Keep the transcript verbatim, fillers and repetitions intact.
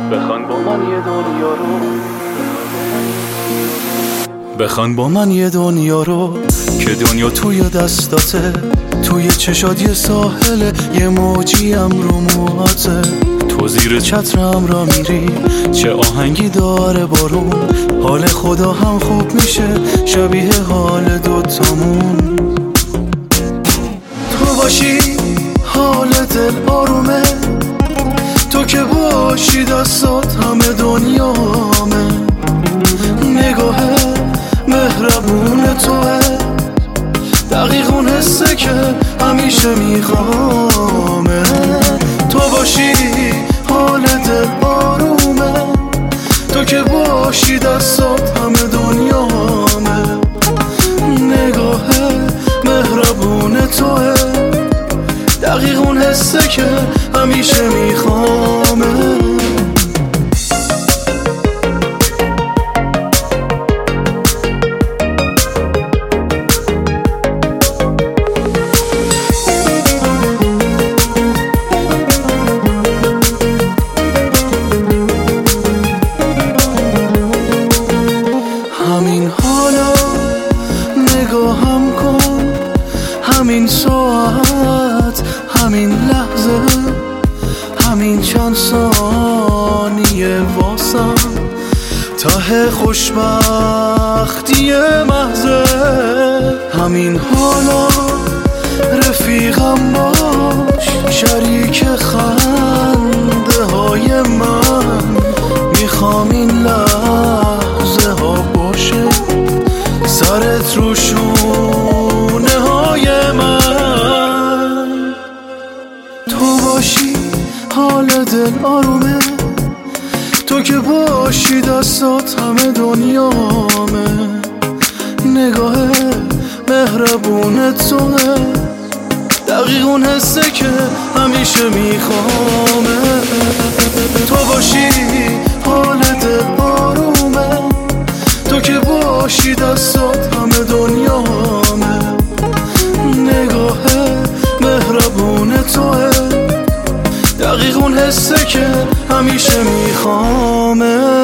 بخوان با من یه دنیا رو بخوان با من یه دنیا رو که دنیا توی دستاته، توی چشات یه ساحله، یه موجیم رو موهاته، تو زیر چترم را میری، چه آهنگی داره بارون، حال خدا هم خوب میشه شبیه حال دوتامون. تو باشی حال دل آرومه، تو که باشی دستات همه دنیامه، نگاه مهربون توه، دقیق اون حسه که همیشه میخوامه. تو باشی حال دل آرومه، تو که باشی دستات همه دنیامه، نگاه مهربون توه، دقیق اون حسه که همیشه میخوامه. همین حالا نگاهم کن، همین ساعت، همین لحظه، همین چند ثانیه واسم ته خوشبختی محضه. همین حالا رفیقم باش، شریک خنده های من، میخوام این لحظه ها باشه سرت رو شونه های من. تو باشی حال دل آرومه، تو که باشی دستات همه دنیامه، نگاه مهربون توه، دقیق اون حسه که همیشه میخوامه. تو باشی حال دل آرومه، تو که باشی دستات همه دنیامه، نگاه مهربون توه، دقیق اون حسه که همیشه میخوامه.